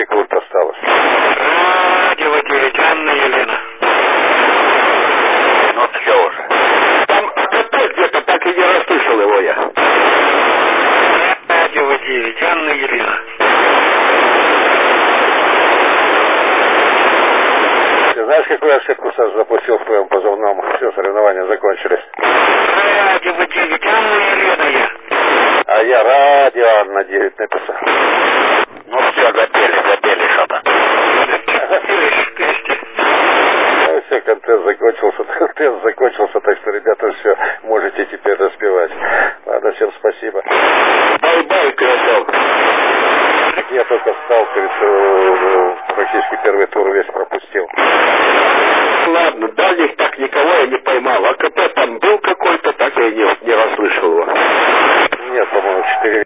секунд осталось. Радио 9, Анна Елена. Ну все уже. Там АКП где-то, так и не расслышал его я. Радио 9, Анна Елена. Ты знаешь, какую ошибку Саша запустил в твоем позывном? Все, соревнования закончились. Радио 9, Анна Елена я. А я радио Анна 9 написал. Ну все, запели что-то. Ну все, контент закончился, так что, ребята, все, можете теперь распевать. Ладно, всем спасибо. Бай-бай, красавчик. Я только встал практически первый тур весь пропустил. Ладно, дальних так никого я не поймал. АКП там был какой-то, так я не расслышал его. Нет, по-моему, 4